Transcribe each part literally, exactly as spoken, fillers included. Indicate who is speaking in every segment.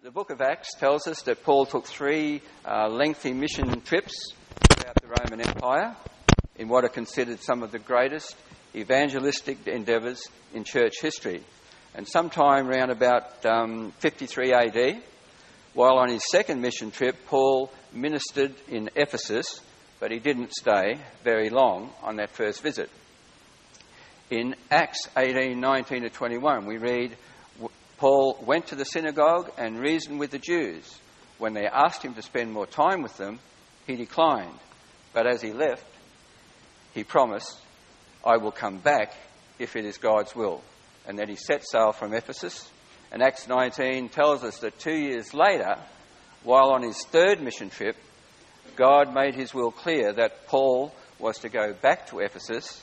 Speaker 1: The book of Acts tells us that Paul took three uh, lengthy mission trips throughout the Roman Empire in what are considered some of the greatest evangelistic endeavours in church history. And sometime around about um, fifty-three A D, while on his second mission trip, Paul ministered in Ephesus, but he didn't stay very long on that first visit. In Acts eighteen, nineteen to twenty-one, we read, Paul went to the synagogue and reasoned with the Jews. When they asked him to spend more time with them, he declined. But as he left, he promised, I will come back if it is God's will. And then he set sail from Ephesus. And Acts nineteen tells us that two years later, while on his third mission trip, God made his will clear that Paul was to go back to Ephesus.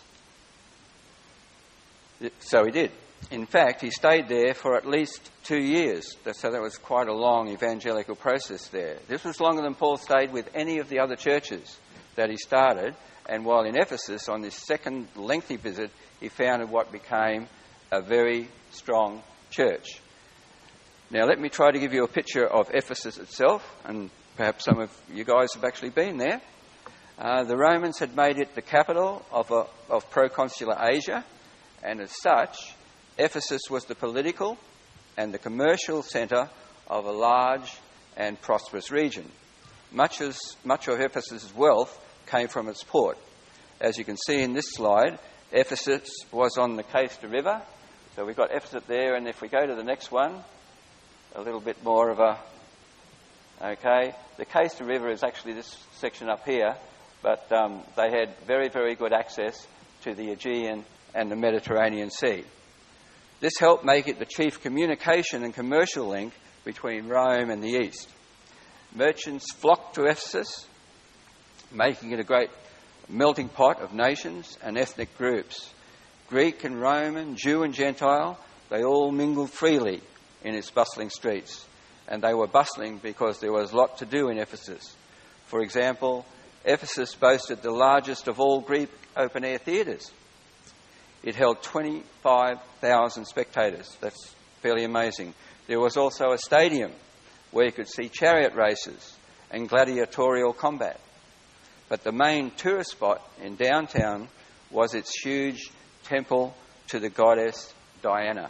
Speaker 1: So he did. In fact, he stayed there for at least two years. So that was quite a long evangelical process there. This was longer than Paul stayed with any of the other churches that he started. And while in Ephesus, on this second lengthy visit, he founded what became a very strong church. Now, let me try to give you a picture of Ephesus itself, and perhaps some of you guys have actually been there. Uh, the Romans had made it the capital of, a, of proconsular Asia, and as such, Ephesus was the political and the commercial centre of a large and prosperous region. Much, as, much of Ephesus' wealth came from its port. As you can see in this slide, Ephesus was on the Cayster River. So we've got Ephesus there, and if we go to the next one, a little bit more of a... Okay, the Cayster River is actually this section up here, but um, they had very, very good access to the Aegean and the Mediterranean Sea. This helped make it the chief communication and commercial link between Rome and the East. Merchants flocked to Ephesus, making it a great melting pot of nations and ethnic groups. Greek and Roman, Jew and Gentile, they all mingled freely in its bustling streets. And they were bustling because there was a lot to do in Ephesus. For example, Ephesus boasted the largest of all Greek open-air theatres. It held twenty-five thousand spectators. That's fairly amazing. There was also a stadium where you could see chariot races and gladiatorial combat. But the main tourist spot in downtown was its huge temple to the goddess Diana,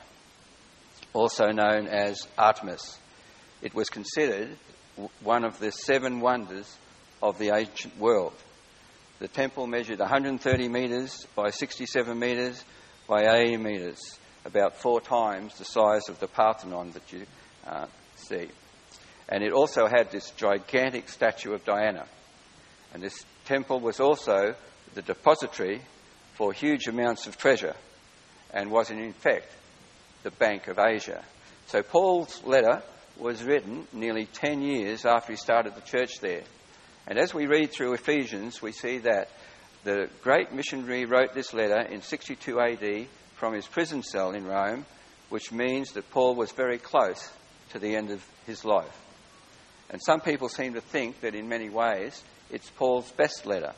Speaker 1: also known as Artemis. It was considered one of the seven wonders of the ancient world. The temple measured one hundred thirty metres by sixty-seven metres by eighty metres, about four times the size of the Parthenon that you uh, see. And it also had this gigantic statue of Diana. And this temple was also the depository for huge amounts of treasure and was in effect the Bank of Asia. So Paul's letter was written nearly ten years after he started the church there. And as we read through Ephesians, we see that the great missionary wrote this letter in sixty-two A D from his prison cell in Rome, which means that Paul was very close to the end of his life. And some people seem to think that in many ways it's Paul's best letter,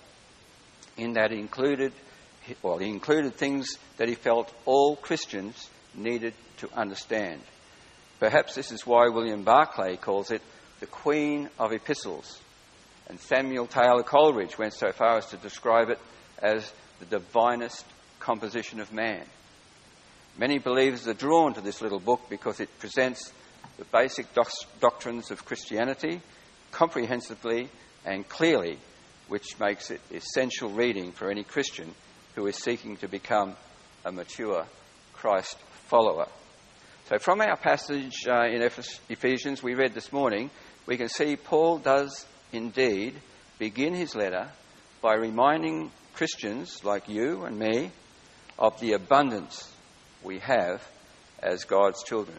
Speaker 1: in that he included, well, he included things that he felt all Christians needed to understand. Perhaps this is why William Barclay calls it the Queen of Epistles. And Samuel Taylor Coleridge went so far as to describe it as the divinest composition of man. Many believers are drawn to this little book because it presents the basic doc- doctrines of Christianity comprehensively and clearly, which makes it essential reading for any Christian who is seeking to become a mature Christ follower. So from our passage uh, in Ephesians we read this morning, we can see Paul does indeed begin his letter by reminding Christians like you and me of the abundance we have as God's children.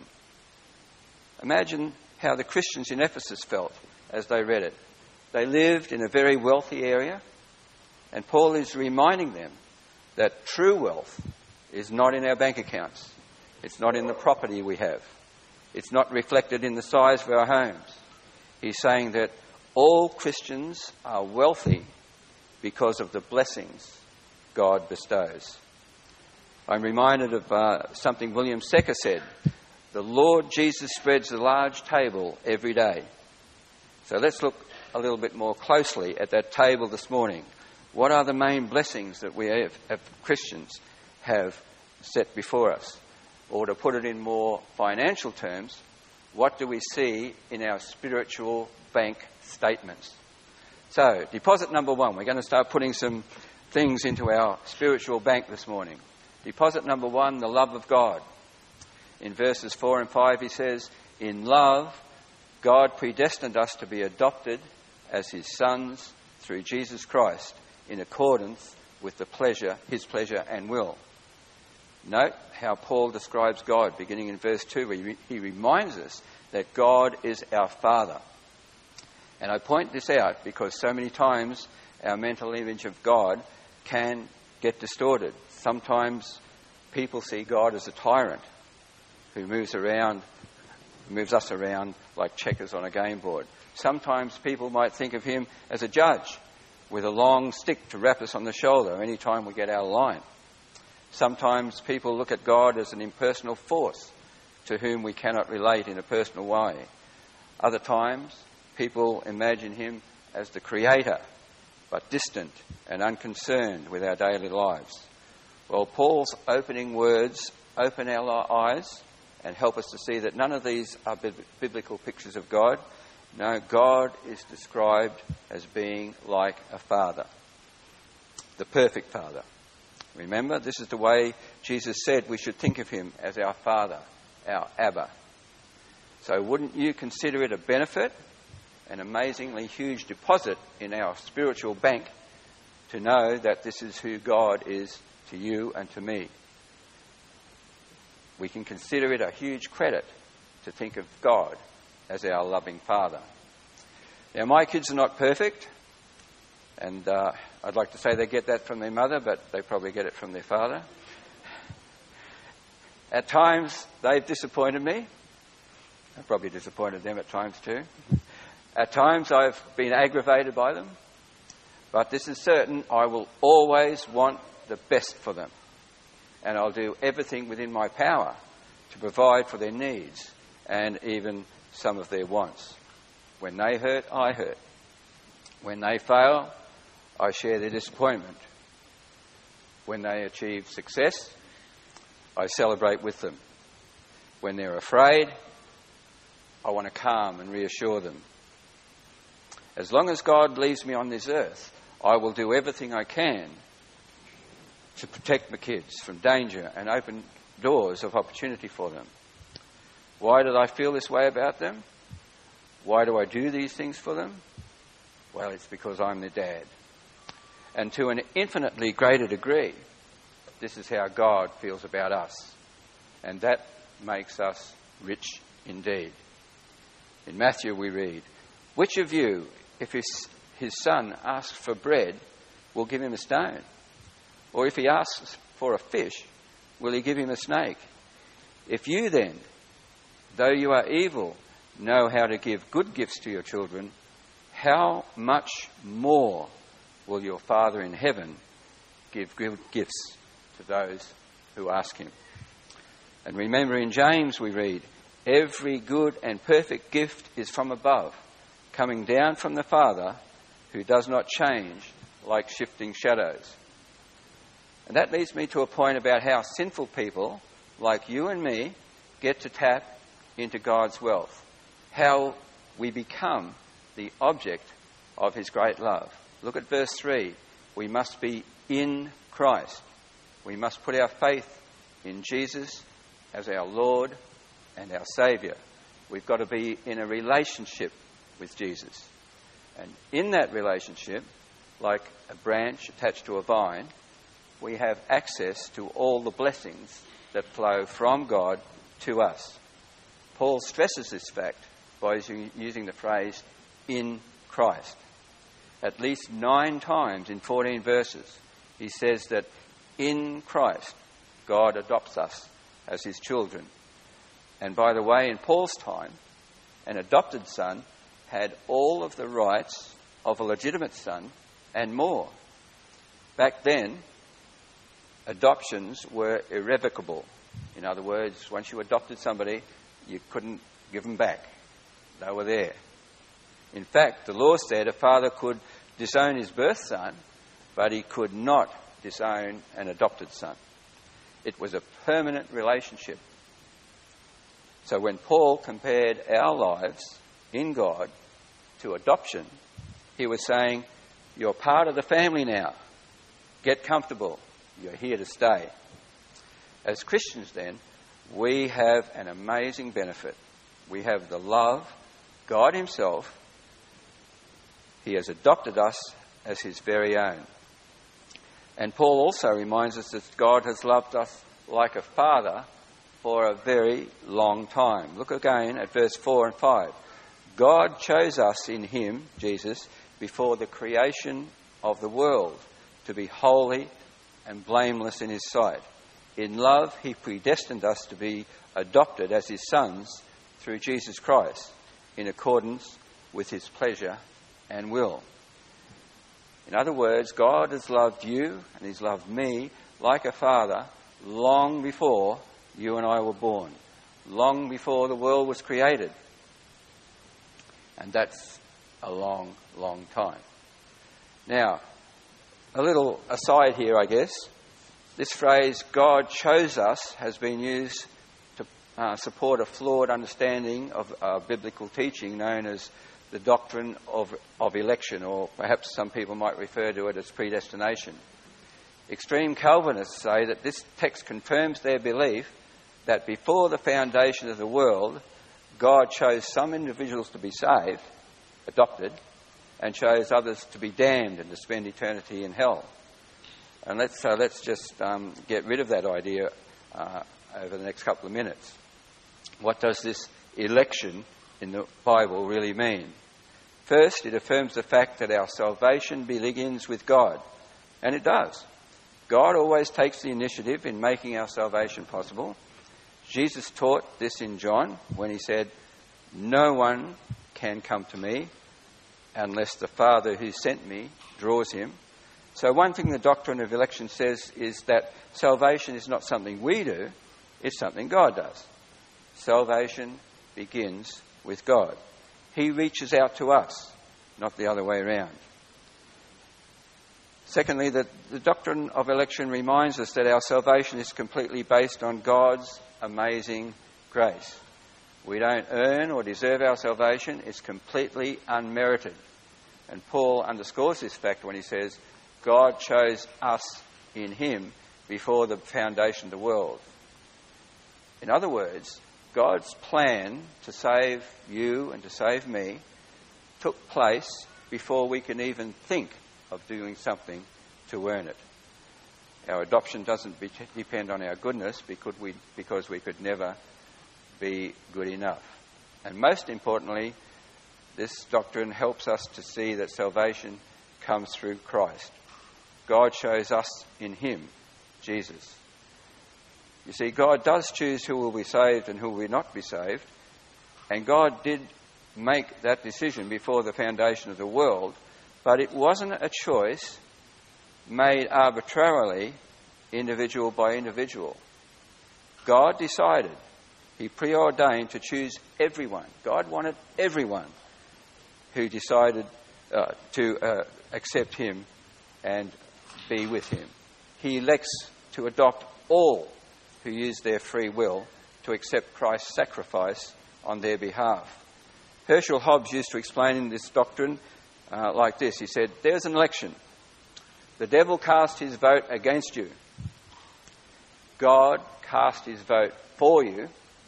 Speaker 1: Imagine how the Christians in Ephesus felt as they read it. They lived in a very wealthy area, and Paul is reminding them that true wealth is not in our bank accounts. It's not in the property we have. It's not reflected in the size of our homes. He's saying that all Christians are wealthy because of the blessings God bestows. I'm reminded of uh, something William Secker said the Lord Jesus spreads a large table every day. So let's look a little bit more closely at that table this morning. What are the main blessings that we have, as Christians have set before us? Or to put it in more financial terms, what do we see in our spiritual bank statements? So, deposit number one. We're going to start putting some things into our spiritual bank this morning. Deposit number one, the love of God. In verses four and five he says, in love, God predestined us to be adopted as his sons through Jesus Christ in accordance with the pleasure, his pleasure and will. Note how Paul describes God, beginning in verse two, where he, he reminds us that God is our Father. And I point this out because so many times our mental image of God can get distorted. Sometimes people see God as a tyrant who moves around, moves us around like checkers on a game board. Sometimes people might think of him as a judge with a long stick to rap us on the shoulder any time we get out of line. Sometimes people look at God as an impersonal force to whom we cannot relate in a personal way. Other times, people imagine him as the creator, but distant and unconcerned with our daily lives. Well, Paul's opening words open our eyes and help us to see that none of these are biblical pictures of God. No, God is described as being like a father, the perfect father. Remember, this is the way Jesus said we should think of him, as our Father, our Abba. So wouldn't you consider it a benefit, an amazingly huge deposit in our spiritual bank, to know that this is who God is to you and to me? We can consider it a huge credit to think of God as our loving Father. Now, my kids are not perfect, and uh, I'd like to say they get that from their mother, but they probably get it from their father. At times, they've disappointed me. I've probably disappointed them at times too. At times, I've been aggravated by them. But this is certain, I will always want the best for them. And I'll do everything within my power to provide for their needs and even some of their wants. When they hurt, I hurt. When they fail, I share their disappointment. When they achieve success, I celebrate with them. When they're afraid, I want to calm and reassure them. As long as God leaves me on this earth, I will do everything I can to protect my kids from danger and open doors of opportunity for them. Why did I feel this way about them? Why do I do these things for them? Well, it's because I'm their dad. And to an infinitely greater degree, this is how God feels about us. And that makes us rich indeed. In Matthew we read, which of you, if his, his son asks for bread, will give him a stone? Or if he asks for a fish, will he give him a snake? If you then, though you are evil, know how to give good gifts to your children, how much more will your Father in heaven give good gifts to those who ask him? And remember, in James we read, every good and perfect gift is from above, coming down from the Father, who does not change like shifting shadows. And that leads me to a point about how sinful people, like you and me, get to tap into God's wealth. How we become the object of his great love. Look at verse three. We must be in Christ. We must put our faith in Jesus as our Lord and our Saviour. We've got to be in a relationship with Jesus. And in that relationship, like a branch attached to a vine, we have access to all the blessings that flow from God to us. Paul stresses this fact by using the phrase, in Christ. At least nine times in fourteen verses, he says that in Christ, God adopts us as his children. And by the way, in Paul's time, an adopted son had all of the rights of a legitimate son and more. Back then, adoptions were irrevocable. In other words, once you adopted somebody, you couldn't give them back. They were there. In fact, the law said a father could disown his birth son, but he could not disown an adopted son. It was a permanent relationship. So when Paul compared our lives in God to adoption, he was saying, you're part of the family now. Get comfortable. You're here to stay. As Christians then, we have an amazing benefit. We have the love, God himself. He has adopted us as his very own. And Paul also reminds us that God has loved us like a father for a very long time. Look again at verse four and five. God chose us in him, Jesus, before the creation of the world to be holy and blameless in his sight. In love, he predestined us to be adopted as his sons through Jesus Christ, in accordance with his pleasure and will. In other words, God has loved you and he's loved me like a father long before you and I were born, long before the world was created. And that's a long, long time. Now, a little aside here, I guess. This phrase, God chose us, has been used to uh, support a flawed understanding of uh, biblical teaching known as the doctrine of, of election, or perhaps some people might refer to it as predestination. Extreme Calvinists say that this text confirms their belief that before the foundation of the world, God chose some individuals to be saved, adopted, and chose others to be damned and to spend eternity in hell. And let's, so let's just um, get rid of that idea uh, over the next couple of minutes. What does this election in the Bible really mean? First, it affirms the fact that our salvation begins with God. And it does. God always takes the initiative in making our salvation possible. Jesus taught this in John when he said, "No one can come to me unless the Father who sent me draws him." So one thing the doctrine of election says is that salvation is not something we do, it's something God does. Salvation begins with God. He reaches out to us, not the other way around. Secondly, the, the doctrine of election reminds us that our salvation is completely based on God's amazing grace. We don't earn or deserve our salvation. It's completely unmerited. And Paul underscores this fact when he says, God chose us in him before the foundation of the world. In other words, God's plan to save you and to save me took place before we can even think of doing something to earn it. Our adoption doesn't be, depend on our goodness because we, because we could never be good enough. And most importantly, this doctrine helps us to see that salvation comes through Christ. God shows us in him, Jesus. You see, God does choose who will be saved and who will not be saved. And God did make that decision before the foundation of the world. But it wasn't a choice made arbitrarily, individual by individual. God decided. He preordained to choose everyone. God wanted everyone who decided uh, to uh, accept him and be with him. He elects to adopt all who use their free will to accept Christ's sacrifice on their behalf. Herschel Hobbs used to explain this doctrine uh, like this. He said, "There's an election. The devil cast his vote against you. God cast his vote for you,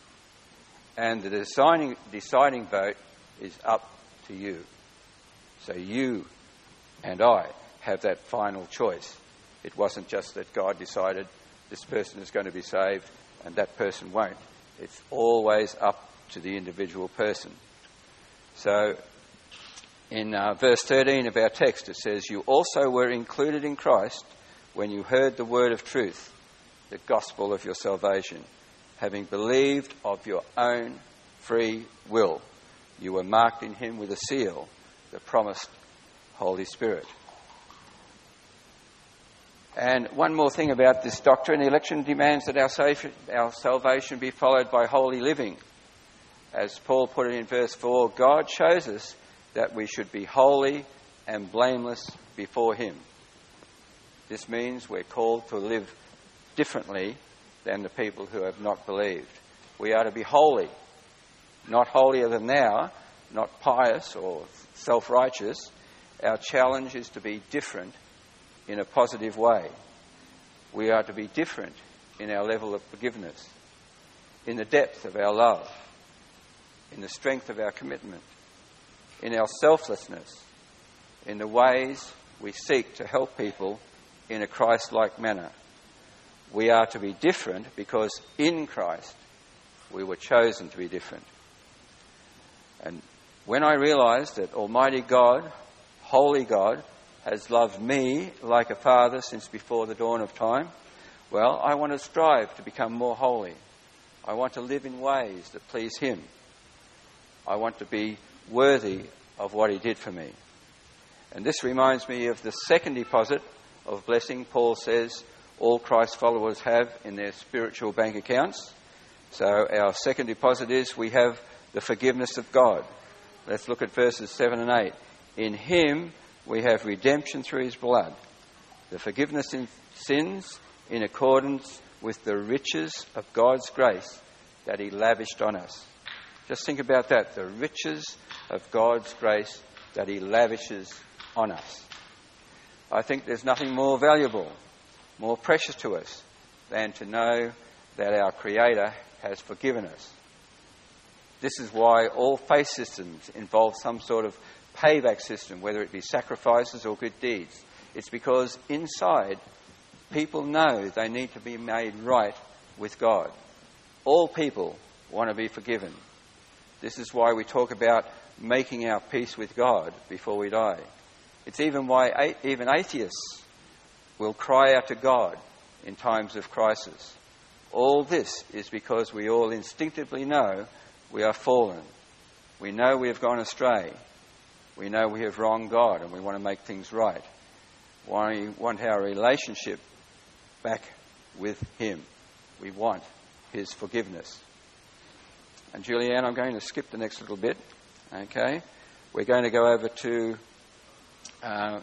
Speaker 1: and the deciding, deciding vote is up to you." So you and I have that final choice. It wasn't just that God decided this person is going to be saved and that person won't. It's always up to the individual person. So in uh, verse thirteen of our text it says, "You also were included in Christ when you heard the word of truth, the gospel of your salvation. Having believed of your own free will, you were marked in him with a seal, the promised Holy Spirit." And one more thing about this doctrine: election demands that our, safe, our salvation be followed by holy living. as Paul put it in verse four, God shows us that we should be holy and blameless before him. This means we're called to live differently than the people who have not believed. We are to be holy, not holier than thou, not pious or self-righteous. Our challenge is to be different in a positive way. We are to be different in our level of forgiveness, in the depth of our love, in the strength of our commitment, in our selflessness, in the ways we seek to help people in a Christ-like manner. We are to be different because in Christ we were chosen to be different. And when I realised that Almighty God, Holy God, has loved me like a father since before the dawn of time, well, I want to strive to become more holy. I want to live in ways that please him. I want to be worthy of what he did for me. And this reminds me of the second deposit of blessing Paul says all Christ followers have in their spiritual bank accounts. So our second deposit is we have the forgiveness of God. Let's look at verses seven and eight. In him we have redemption through his blood, the forgiveness of sins in accordance with the riches of God's grace that he lavished on us. Just think about that, the riches of God's grace that he lavishes on us. I think there's nothing more valuable, more precious to us than to know that our Creator has forgiven us. This is why all faith systems involve some sort of payback system, whether it be sacrifices or good deeds. It's because inside, people know they need to be made right with God. All people want to be forgiven. This is why we talk about making our peace with God before we die. It's even why even atheists will cry out to God in times of crisis. All this is because we all instinctively know we are fallen. We know we have gone astray. We know we have wronged God and we want to make things right. We want our relationship back with him. We want his forgiveness. And Julianne, I'm going to skip the next little bit. Okay? We're going to go over to... Uh,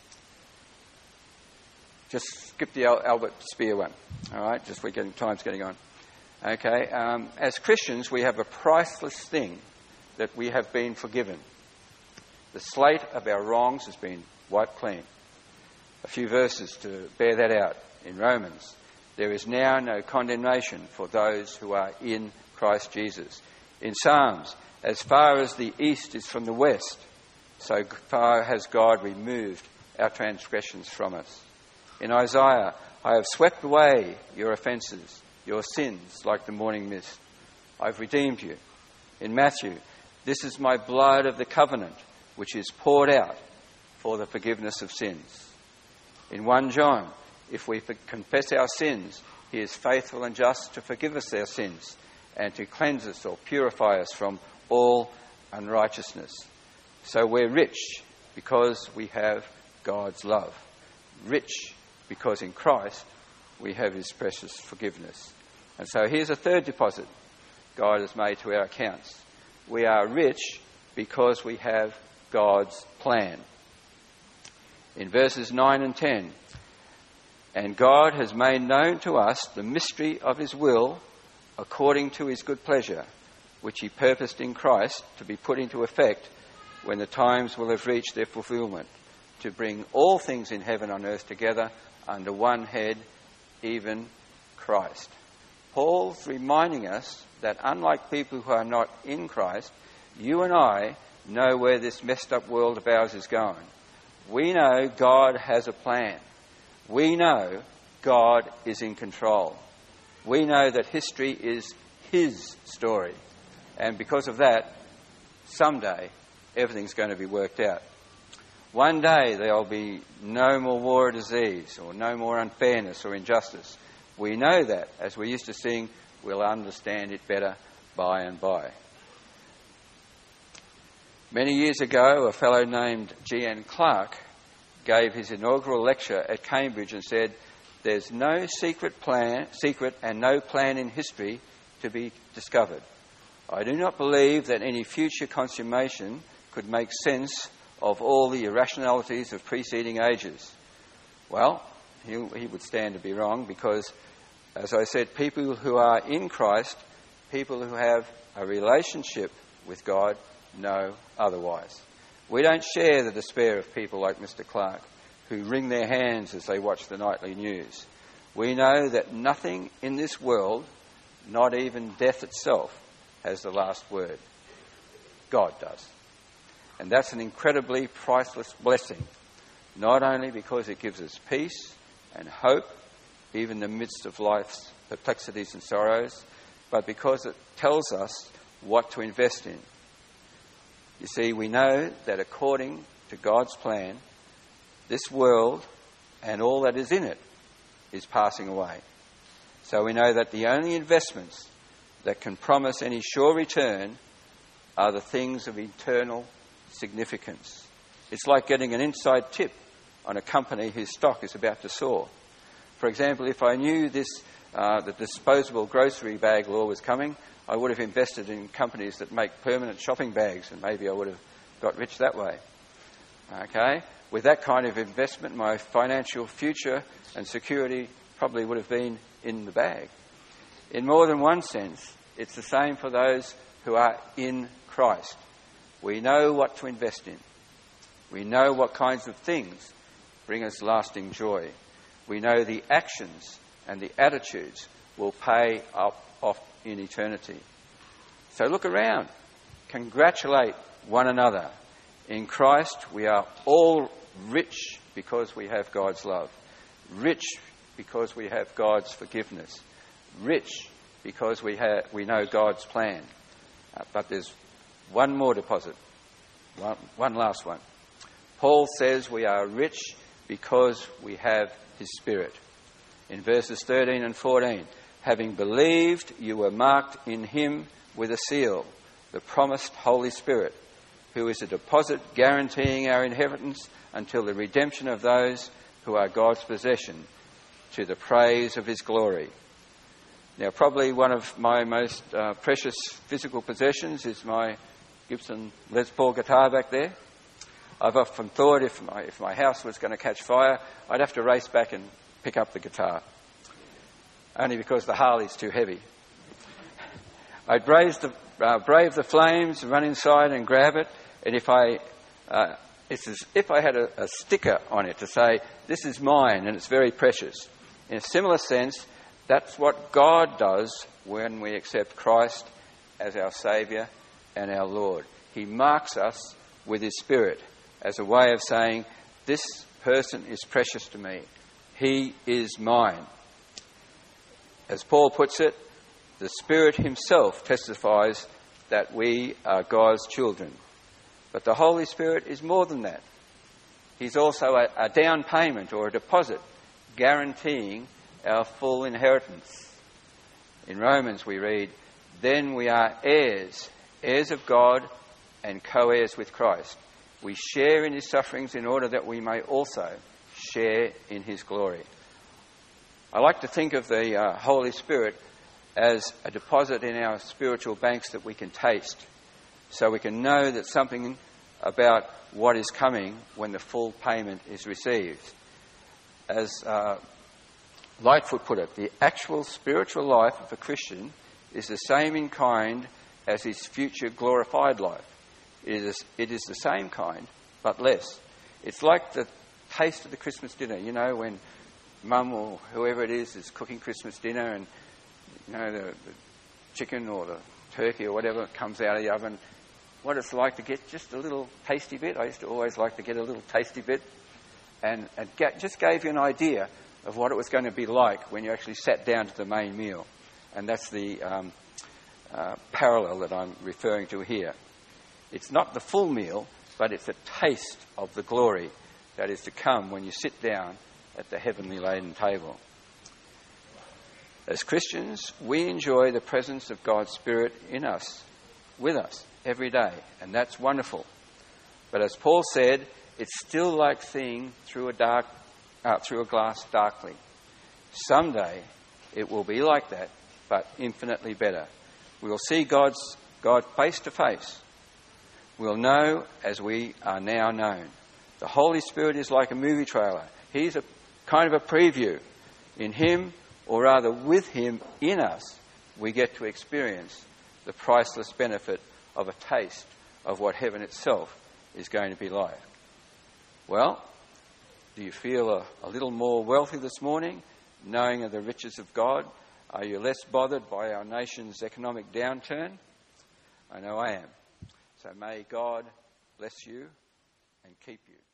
Speaker 1: just skip the Al- Albert Speer one. All right? Just we're getting... Time's getting on. Okay? Um, as Christians, we have a priceless thing that we have been forgiven. The slate of our wrongs has been wiped clean. A few verses to bear that out. In Romans, there is now no condemnation for those who are in Christ Jesus. In Psalms, as far as the east is from the west, so far has God removed our transgressions from us. In Isaiah, I have swept away your offences, your sins like the morning mist. I've redeemed you. In Matthew, this is my blood of the covenant, which is poured out for the forgiveness of sins. In First John, if we confess our sins, he is faithful and just to forgive us our sins and to cleanse us or purify us from all unrighteousness. So we're rich because we have God's love. Rich because in Christ we have his precious forgiveness. And so here's a third deposit God has made to our accounts. We are rich because we have God's plan. In verses nine and ten, and God has made known to us the mystery of his will according to his good pleasure, which he purposed in Christ to be put into effect when the times will have reached their fulfillment, to bring all things in heaven and earth together under one head, even Christ. Paul's reminding us that unlike people who are not in Christ, you and I know where this messed up world of ours is going. We know God has a plan. We know God is in control. We know that history is his story. And because of that, someday everything's going to be worked out. One day there will be no more war or disease, or no more unfairness or injustice. We know that. As we used to sing, we'll understand it better by and by. Many years ago, a fellow named G N Clark gave his inaugural lecture at Cambridge and said, there's no secret plan, secret and no plan in history to be discovered. I do not believe that any future consummation could make sense of all the irrationalities of preceding ages. Well, he, he would stand to be wrong because, as I said, people who are in Christ, people who have a relationship with God, know otherwise. We don't share the despair of people like Mister Clark, who wring their hands as they watch the nightly news. We know that nothing in this world, not even death itself, has the last word. God does. And that's an incredibly priceless blessing, not only because it gives us peace and hope, even in the midst of life's perplexities and sorrows, but because it tells us what to invest in. You see, we know that according to God's plan, this world and all that is in it is passing away. So we know that the only investments that can promise any sure return are the things of eternal significance. It's like getting an inside tip on a company whose stock is about to soar. For example, if I knew this, uh, the disposable grocery bag law was coming, I would have invested in companies that make permanent shopping bags, and maybe I would have got rich that way. Okay? With that kind of investment, my financial future and security probably would have been in the bag. In more than one sense, it's the same for those who are in Christ. We know what to invest in. We know what kinds of things bring us lasting joy. We know the actions and the attitudes will pay up off in eternity. So look around. Congratulate one another. In Christ, we are all rich because we have God's love. Rich because we have God's forgiveness. Rich because we have, we know God's plan. Uh, but there's one more deposit. One, one last one. Paul says we are rich because we have his Spirit. In verses thirteen and fourteen, having believed, you were marked in him with a seal, the promised Holy Spirit, who is a deposit guaranteeing our inheritance until the redemption of those who are God's possession, to the praise of his glory. Now, probably one of my most uh, precious physical possessions is my Gibson Les Paul guitar back there. I've often thought if my, if my house was going to catch fire, I'd have to race back and pick up the guitar, only because the Harley's too heavy. I'd brave the, uh, brave the flames, run inside and grab it, and if I, uh, it's as if I had a, a sticker on it to say, this is mine and it's very precious. In a similar sense, that's what God does when we accept Christ as our Saviour and our Lord. He marks us with his Spirit as a way of saying, this person is precious to me. He is mine. As Paul puts it, the Spirit himself testifies that we are God's children. But the Holy Spirit is more than that. He's also a, a down payment or a deposit guaranteeing our full inheritance. In Romans we read, then we are heirs, heirs of God and co-heirs with Christ. We share in his sufferings in order that we may also share in his glory. I like to think of the uh, Holy Spirit as a deposit in our spiritual banks that we can taste, so we can know that something about what is coming when the full payment is received. As uh, Lightfoot put it, the actual spiritual life of a Christian is the same in kind as his future glorified life. It is, it is the same kind, but less. It's like the taste of the Christmas dinner, you know, when mum or whoever it is is cooking Christmas dinner and, you know, the, the chicken or the turkey or whatever comes out of the oven. What it's like to get just a little tasty bit. I used to always like to get a little tasty bit. And it get, just gave you an idea of what it was going to be like when you actually sat down to the main meal. And that's the um, uh, parallel that I'm referring to here. It's not the full meal, but it's a taste of the glory that is to come when you sit down at the heavenly laden table. As Christians, we enjoy the presence of God's Spirit in us, with us, every day, and that's wonderful. But as Paul said, it's still like seeing through a dark, uh, through a glass darkly. Someday it will be like that, but infinitely better. We will see God's God face to face, we'll know as we are now known. The Holy Spirit is like a movie trailer. He's a kind of a preview. In him, or rather with him in us, we get to experience the priceless benefit of a taste of what heaven itself is going to be like. Well, do you feel a, a little more wealthy this morning, knowing of the riches of God? Are you less bothered by our nation's economic downturn? I know I am. So may God bless you and keep you.